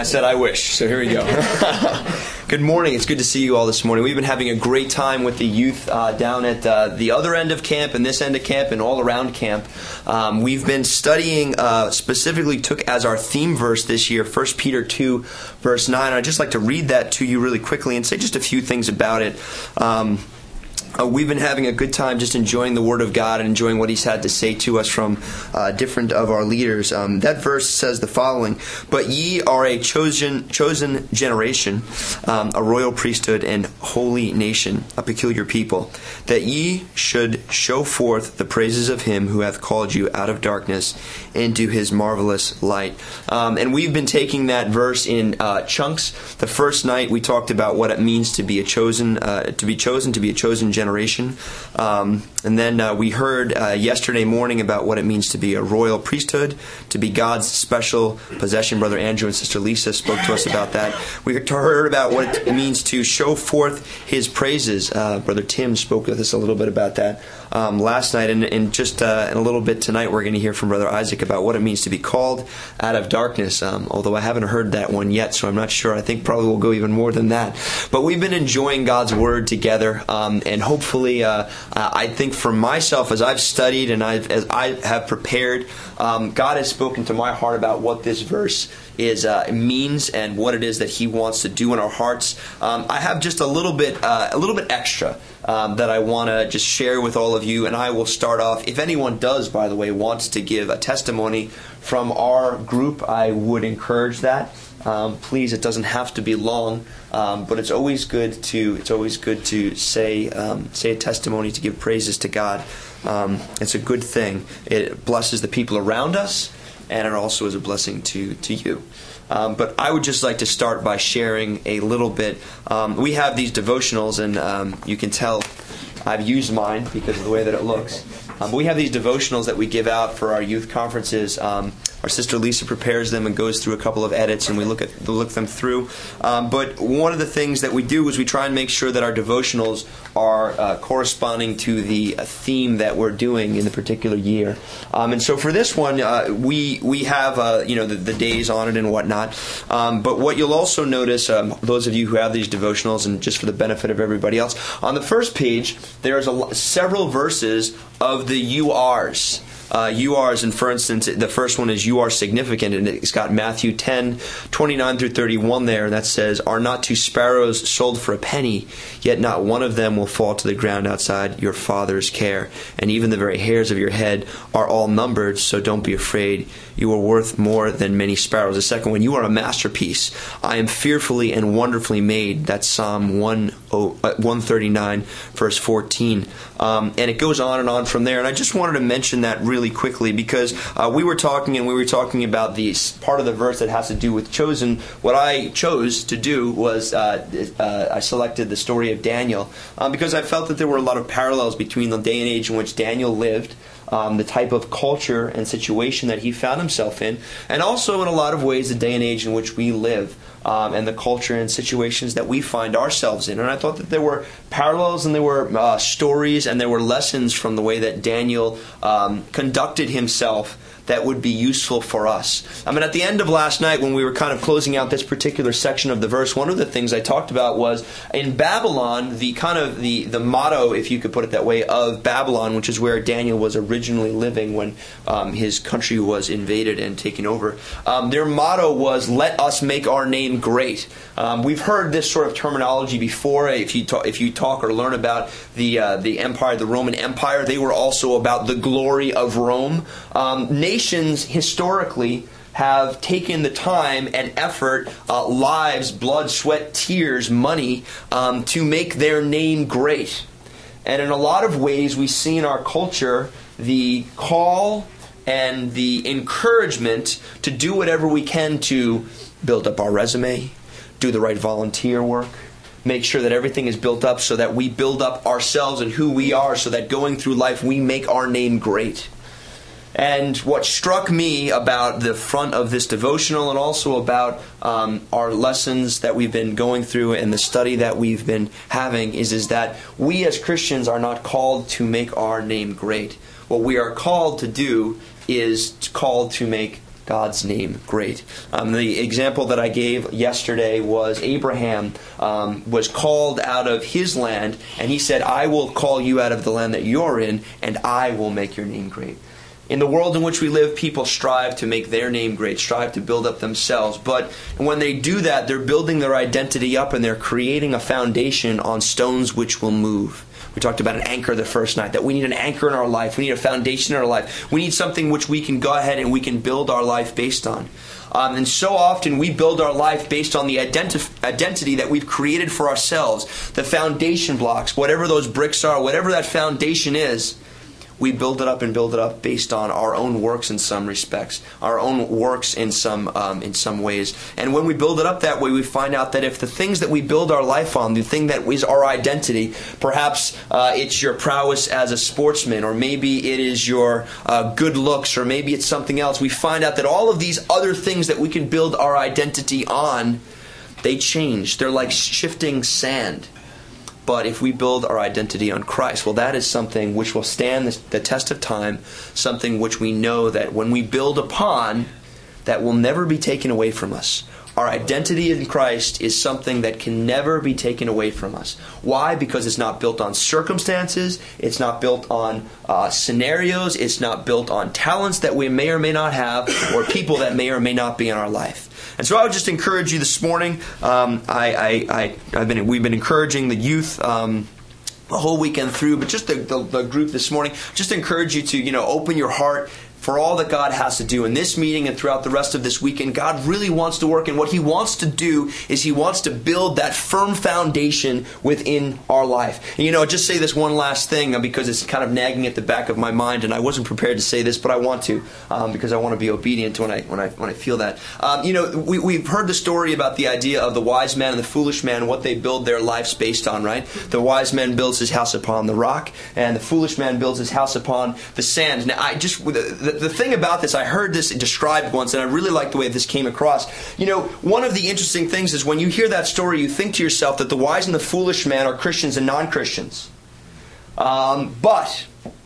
said I wish, so here we go. Good morning. It's good to see you all this morning. We've been having a great time with the youth down at the other end of camp and this end of camp and all around camp. We've been studying, specifically took as our theme verse this year, 1 Peter 2, verse 9. I'd just like to read that to you really quickly and say just a few things about it. We've been having a good time just enjoying the Word of God and enjoying what He's had to say to us from different of our leaders. That verse says the following: "But ye are a chosen generation, a royal priesthood and holy nation, a peculiar people, that ye should show forth the praises of Him who hath called you out of darkness into His marvelous light." And we've been taking that verse in chunks. The first night we talked about what it means to be a chosen generation. And then we heard yesterday morning about what it means to be a royal priesthood, to be God's special possession. Brother Andrew and Sister Lisa spoke to us about that. We heard about what it means to show forth His praises. Brother Tim spoke with us a little bit about that last night. And just in a little bit tonight, we're going to hear from Brother Isaac about what it means to be called out of darkness, although I haven't heard that one yet, so I'm not sure. I think probably we'll go even more than that. But we've been enjoying God's Word together, and hopefully, I think for myself, as I've studied and as I have prepared, God has spoken to my heart about what this verse means and what it is that He wants to do in our hearts. I have just a little bit extra that I want to just share with all of you, and I will start off. If anyone does, by the way, wants to give a testimony from our group, I would encourage that. Please, it doesn't have to be long, but it's always good to say a testimony, to give praises to God. It's a good thing. It blesses the people around us, and it also is a blessing to you. But I would just like to start by sharing a little bit. We have these devotionals, and you can tell I've used mine because of the way that it looks. But we have these devotionals that we give out for our youth conferences. Our sister Lisa prepares them and goes through a couple of edits, and we look them through. But one of the things that we do is we try and make sure that our devotionals are corresponding to the theme that we're doing in the particular year. And so for this one, we have the days on it and whatnot. But what you'll also notice, those of you who have these devotionals, and just for the benefit of everybody else, on the first page there's several verses of the you are's. URs, and for instance, the first one is "you are significant," and it's got Matthew 10:29 through 31 there, and that says, "Are not two sparrows sold for a penny? Yet not one of them will fall to the ground outside your Father's care. And even the very hairs of your head are all numbered, so don't be afraid. You are worth more than many sparrows." The second one, "You are a masterpiece. I am fearfully and wonderfully made." That's Psalm 139, verse 14. And it goes on and on from there. And I just wanted to mention that really quickly because we were talking about the part of the verse that has to do with chosen. What I chose to do was I selected the story of Daniel because I felt that there were a lot of parallels between the day and age in which Daniel lived, the type of culture and situation that he found himself in, and also in a lot of ways the day and age in which we live, and the culture and situations that we find ourselves in. And I thought that there were parallels and there were stories and there were lessons from the way that Daniel conducted himself that would be useful for us. I mean, at the end of last night, when we were kind of closing out this particular section of the verse, one of the things I talked about was in Babylon, the motto, if you could put it that way, of Babylon, which is where Daniel was originally living when his country was invaded and taken over. Their motto was, "Let us make our name great." We've heard this sort of terminology before. If you talk or learn about the empire, the Roman Empire, they were also about the glory of Rome. Nations historically have taken the time and effort, lives, blood, sweat, tears, money, to make their name great. And in a lot of ways, we see in our culture the call and the encouragement to do whatever we can to build up our resume, do the right volunteer work, make sure that everything is built up so that we build up ourselves and who we are so that going through life we make our name great. And what struck me about the front of this devotional and also about our lessons that we've been going through and the study that we've been having is that we as Christians are not called to make our name great. What we are called to do is called to make God's name great. The example that I gave yesterday was Abraham was called out of his land, and he said, I will call you out of the land that you're in, and I will make your name great. In the world in which we live, people strive to make their name great, strive to build up themselves. But when they do that, they're building their identity up and they're creating a foundation on stones which will move. We talked about an anchor the first night, that we need an anchor in our life. We need a foundation in our life. We need something which we can go ahead and we can build our life based on. And so often we build our life based on the identity that we've created for ourselves. The foundation blocks, whatever those bricks are, whatever that foundation is, we build it up based on our own works in some respects, our own works in some ways. And when we build it up that way, we find out that if the things that we build our life on, the thing that is our identity, perhaps it's your prowess as a sportsman, or maybe it is your good looks, or maybe it's something else, we find out that all of these other things that we can build our identity on, they change. They're like shifting sand. But if we build our identity on Christ, well, that is something which will stand the test of time, something which we know that when we build upon, that will never be taken away from us. Our identity in Christ is something that can never be taken away from us. Why? Because it's not built on circumstances, it's not built on scenarios, it's not built on talents that we may or may not have, or people that may or may not be in our life. And so I would just encourage you this morning. We've been encouraging the youth the whole weekend through, but just the group this morning. Just encourage you to open your heart for all that God has to do in this meeting and throughout the rest of this weekend. God really wants to work, and what He wants to do is He wants to build that firm foundation within our life. And just say this one last thing because it's kind of nagging at the back of my mind, and I wasn't prepared to say this, but I want to because I want to be obedient when I feel that. We've heard the story about the idea of the wise man and the foolish man, what they build their lives based on, right? The wise man builds his house upon the rock, and the foolish man builds his house upon the sand. Now, the thing about this, I heard this described once, and I really like the way this came across. One of the interesting things is when you hear that story, you think to yourself that the wise and the foolish man are Christians and non-Christians. But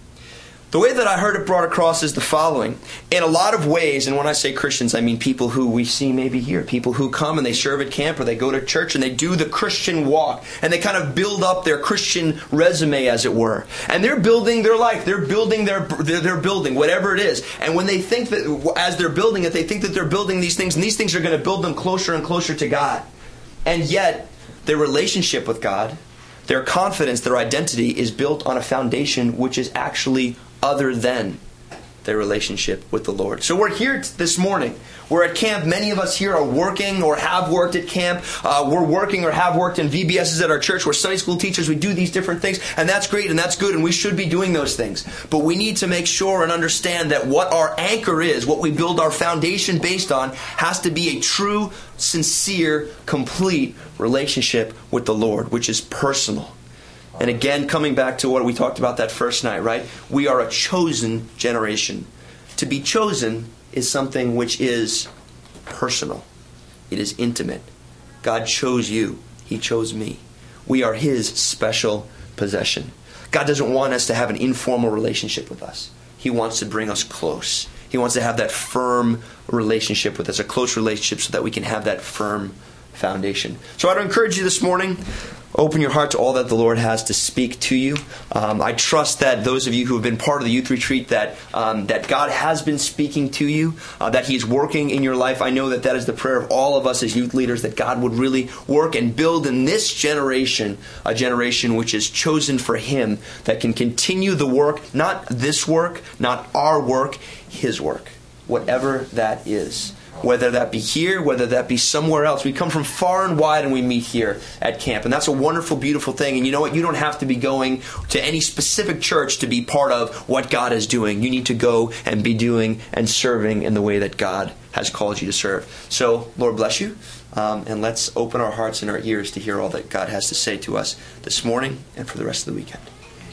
the way that I heard it brought across is the following. In a lot of ways, and when I say Christians, I mean people who we see maybe here. People who come and they serve at camp or they go to church and they do the Christian walk. And they kind of build up their Christian resume, as it were. And they're building their life. They're building their building, whatever it is. And when they think that, as they're building it, they think that they're building these things. And these things are going to build them closer and closer to God. And yet, their relationship with God, their confidence, their identity is built on a foundation which is actually other than their relationship with the Lord. So we're here this morning. We're at camp. Many of us here are working or have worked at camp. We're working or have worked in VBSs at our church. We're Sunday school teachers. We do these different things. And that's great and that's good. And we should be doing those things. But we need to make sure and understand that what our anchor is, what we build our foundation based on, has to be a true, sincere, complete relationship with the Lord, which is personal. And again, coming back to what we talked about that first night, right? We are a chosen generation. To be chosen is something which is personal. It is intimate. God chose you. He chose me. We are His special possession. God doesn't want us to have an informal relationship with us. He wants to bring us close. He wants to have that firm relationship with us, a close relationship, so that we can have that firm foundation. So I'd encourage you this morning, open your heart to all that the Lord has to speak to you. I trust that those of you who have been part of the youth retreat, that God has been speaking to you, that He's working in your life. I know that is the prayer of all of us as youth leaders, that God would really work and build in this generation, a generation which is chosen for Him, that can continue the work, not this work, not our work, His work, whatever that is. Whether that be here, whether that be somewhere else. We come from far and wide and we meet here at camp. And that's a wonderful, beautiful thing. And you know what? You don't have to be going to any specific church to be part of what God is doing. You need to go and be doing and serving in the way that God has called you to serve. So, Lord bless you. And let's open our hearts and our ears to hear all that God has to say to us this morning and for the rest of the weekend.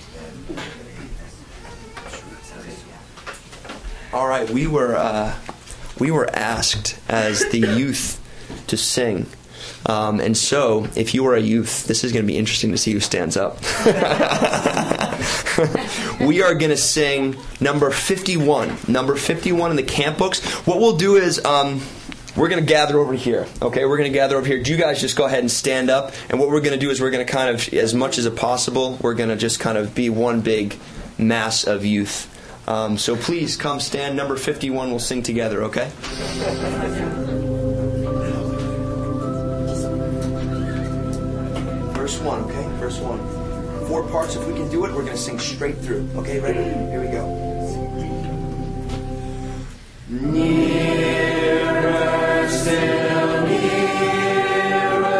All right, we were asked as the youth to sing. And so, if you are a youth, this is going to be interesting to see who stands up. We are going to sing number 51. Number 51 in the camp books. What we'll do is we're going to gather over here. Okay, we're going to gather over here. You guys just go ahead and stand up. And what we're going to do is we're going to kind of, as much as possible, we're going to just kind of be one big mass of youth. So please come stand. Number 51, we'll sing together, okay? Verse 1, okay? Verse 1. 4 parts. If we can do it, we're going to sing straight through. Okay, ready? Here we go. Nearer, still nearer,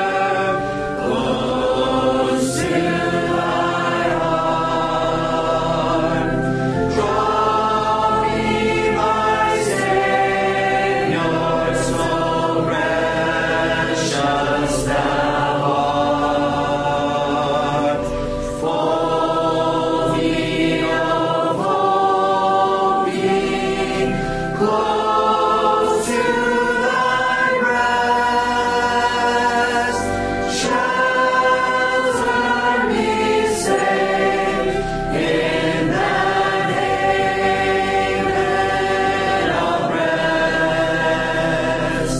close to thy heart. Draw me, my Savior, so precious thou art. Fold me, oh, fold me close to thy breast. Shelter me safe in that haven of rest.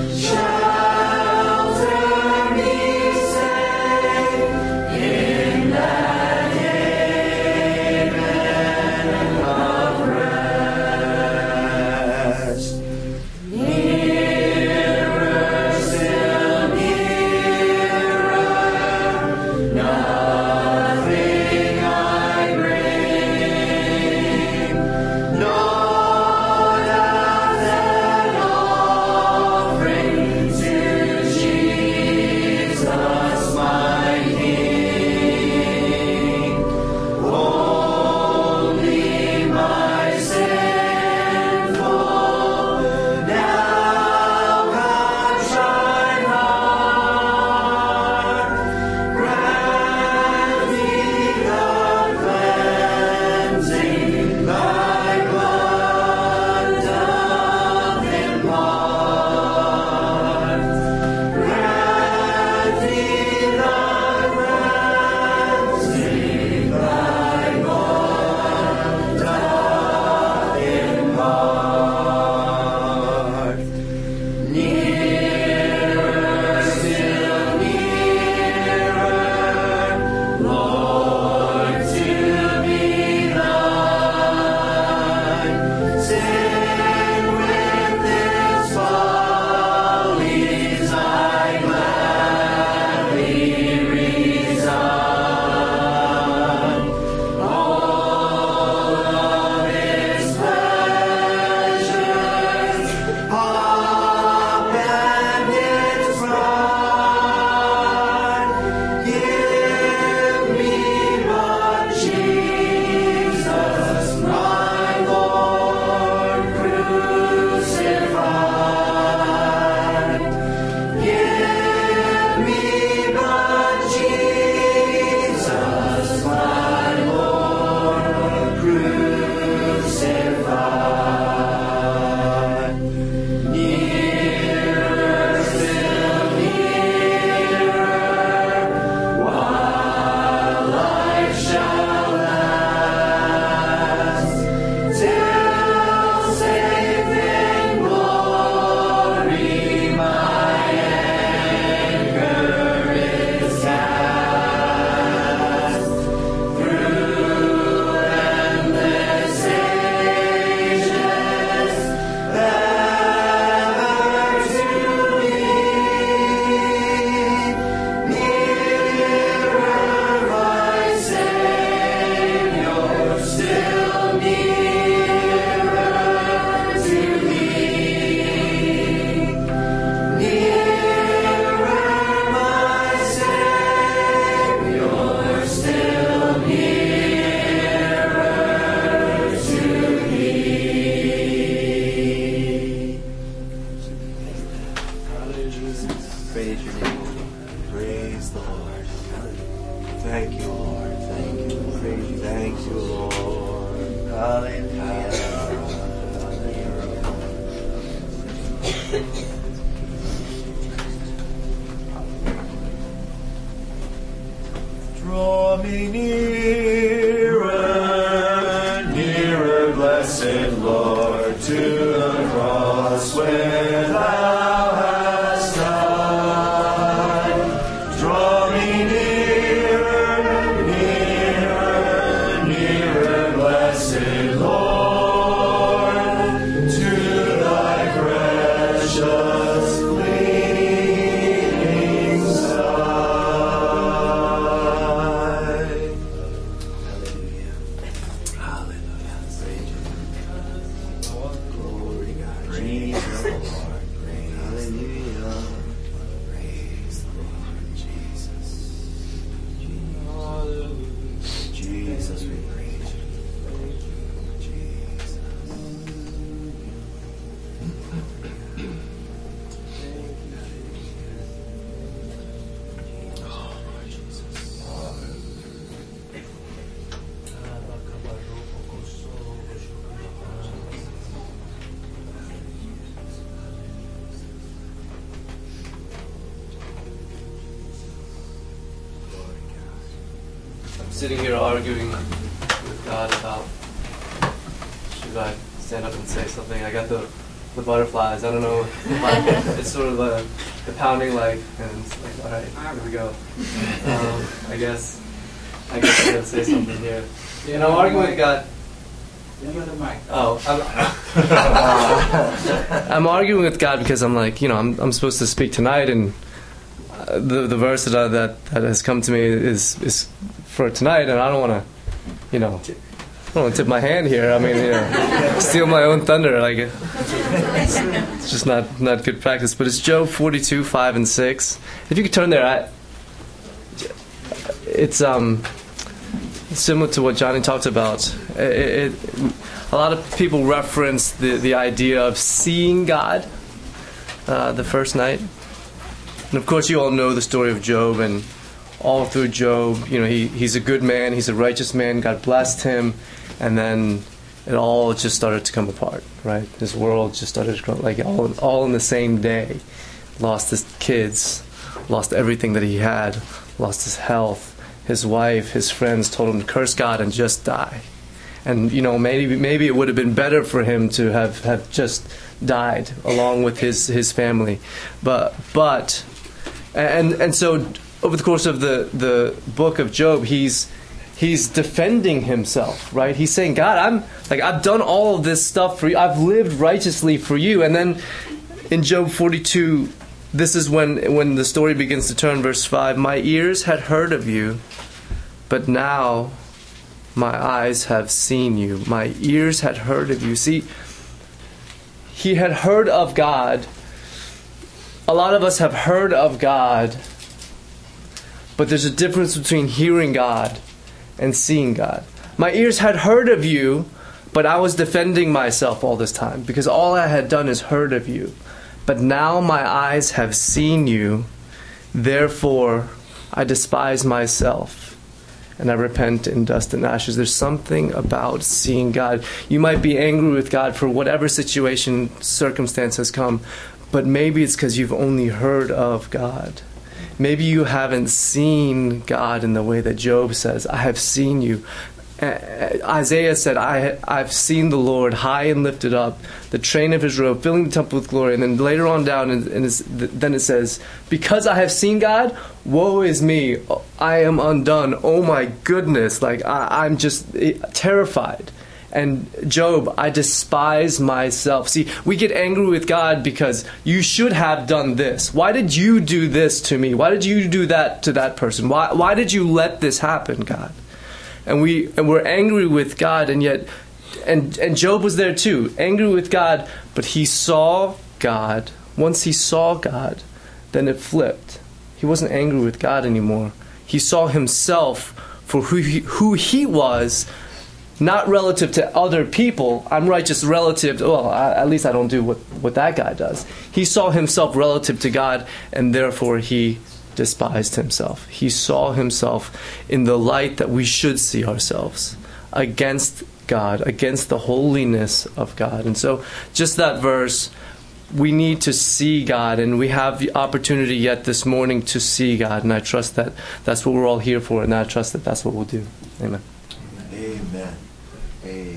Shelter me safe in that haven of rest. Nearer, still nearer, nothing I bring, not as an offering to Jesus my King. Only my sinful, now contrite heart, grant me the cleansing thy blood doth impart. Grant me the cleansing thy blood doth impart. Nearer, still nearer, Lord, to be thine. Sin with its follies I gladly resign. All of its pleasures, pomp and its pride, give me but Jesus, my Lord crucified. Give me but Jesus, my Lord crucified. Nearer, still nearer, while life shall last, till safe in glory my anchor is cast. Through endless ages, ever to me, nearer, my Savior, still nearer to thee. Nearer, my Savior, still nearer to thee. Hallelujah, Jesus. Praise your name, O Lord. Praise the Lord. Thank you, Lord. Thank you. Praise you. Thank you, Lord. Hallelujah. Draw me near. sitting here arguing with God about should I stand up and say something. I got the butterflies. I don't know. It's sort of the pounding like, and it's like, all right, here we go. I guess I gotta say something here. And I'm arguing with God. I'm arguing with God because I'm like, I'm supposed to speak tonight, and the verse that has come to me is for tonight, and I don't want to, I don't want to tip my hand here. I mean, steal my own thunder. Like it's just not good practice. But it's Job 42, 5 and 6. If you could turn there, it's similar to what Johnny talked about. A lot of people reference the idea of seeing God the first night. And of course you all know the story of Job, and all through Job, he's a good man, he's a righteous man, God blessed him, and then it all just started to come apart, right? His world just started to grow, like all in the same day. Lost his kids, lost everything that he had, lost his health, his wife, his friends told him to curse God and just die. And maybe it would have been better for him to have just died along with his family. But so over the course of the book of Job, he's defending himself, right? He's saying, God, I've done all of this stuff for you. I've lived righteously for you. And then in Job 42, this is when the story begins to turn. Verse 5, my ears had heard of you, but now my eyes have seen you. My ears had heard of you. See, he had heard of God. A lot of us have heard of God, but there's a difference between hearing God and seeing God. My ears had heard of you, but I was defending myself all this time because all I had done is heard of you. But now my eyes have seen you, therefore I despise myself, and I repent in dust and ashes. There's something about seeing God. You might be angry with God for whatever circumstance has come, but maybe it's because you've only heard of God. Maybe you haven't seen God in the way that Job says, I have seen you. Isaiah said, I've seen the Lord high and lifted up, the train of his robe filling the temple with glory. And then later on down, then it says, because I have seen God, woe is me, I am undone. Oh my goodness, I'm just terrified. And Job, I despise myself. See, we get angry with God because you should have done this. Why did you do this to me? Why did you do that to that person? Why did you let this happen, God? And we're angry with God, and yet, and Job was there too, angry with God, but he saw God. Once he saw God, then it flipped. He wasn't angry with God anymore. He saw himself for who he was, not relative to other people. I'm righteous relative to, at least I don't do what that guy does. He saw himself relative to God, and therefore he despised himself. He saw himself in the light that we should see ourselves, against God, against the holiness of God. And so just that verse, we need to see God, and we have the opportunity yet this morning to see God, and I trust that that's what we're all here for, and I trust that that's what we'll do. Amen. Amen. Amen.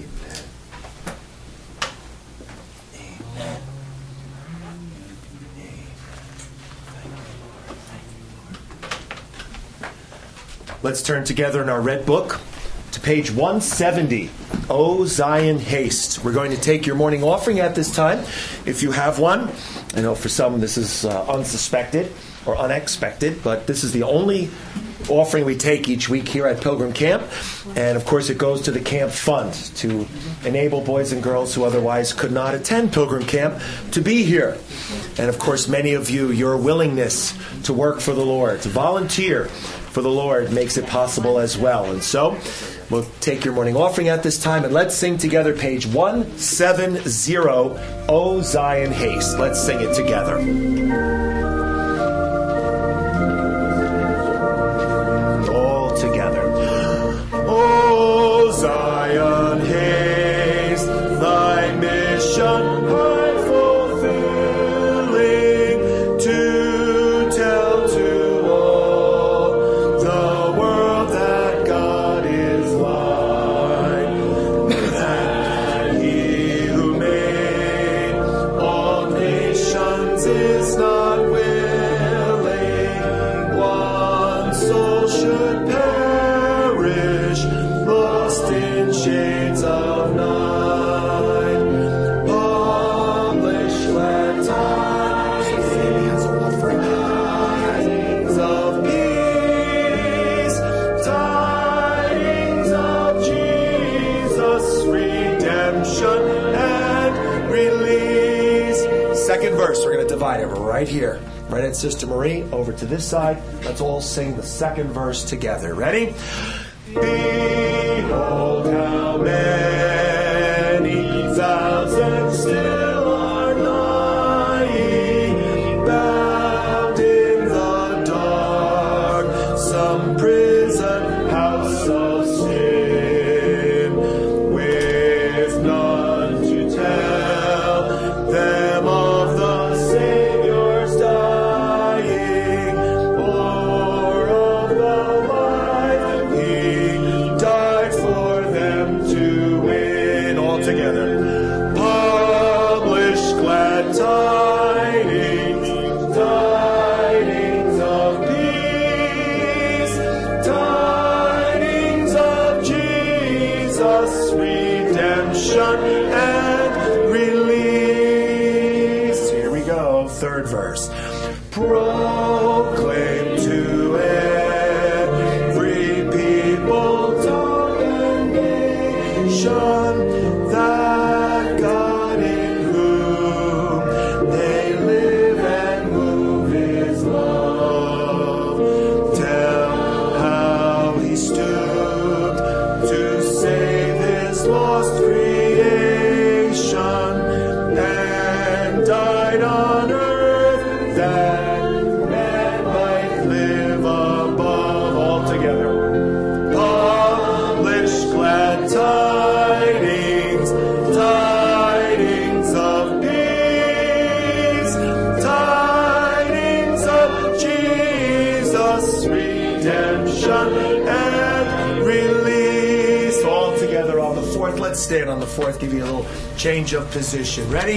Let's turn together in our red book to page 170. O Zion, haste. We're going to take your morning offering at this time, if you have one. I know for some this is unsuspected or unexpected, but this is the only offering we take each week here at Pilgrim Camp. And of course it goes to the camp fund to enable boys and girls who otherwise could not attend Pilgrim Camp to be here. And of course many of you, your willingness to work for the Lord, to volunteer for the Lord, makes it possible as well. And so we'll take your morning offering at this time, and let's sing together page 170, O Zion, haste. Let's sing it together. All together. O Zion, haste, thy mission high fulfilling, to tell to all the world that God right here. Right at Sister Marie, over to this side. Let's all sing the second verse together. Ready? Behold how many thousands still are lying, bound in the dark, some prison house of sin, with none to tell them of the Savior's dying, or of the life He died for them to win. All together. Publish glad tidings, tidings of peace, tidings of Jesus' redemption and release. Here we go, third verse. Proclaim to every people, tongue, and nation that God in whom they live and move is love. Tell how He stooped to save His lost creation and died on earth that man might live above. All together. Publish glad tidings, tidings of peace, tidings of Jesus' redemption and release. All together on the fourth. Let's stand on the fourth. Give you a little change of position. Ready?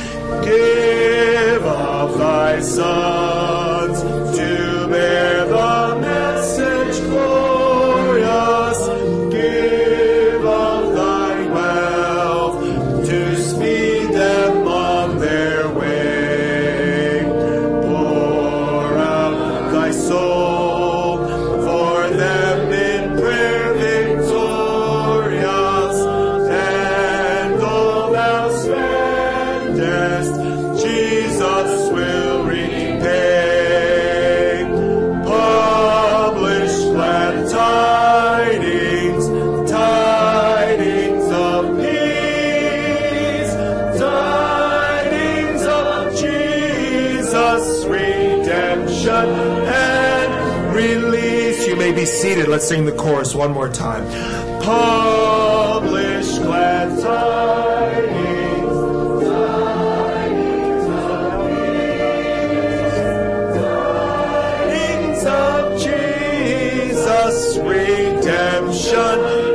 Give of thy sons to bear the message glorious. Give of thy wealth to speed them on their way. Pour out thy soul for them in prayer victorious. And though thou spendest, Jesus will repay. Publish glad tidings, tidings of peace, tidings of Jesus' redemption and release. You may be seated. Let's sing the chorus one more time. Publish glad tidings, tidings of peace, tidings of Jesus' redemption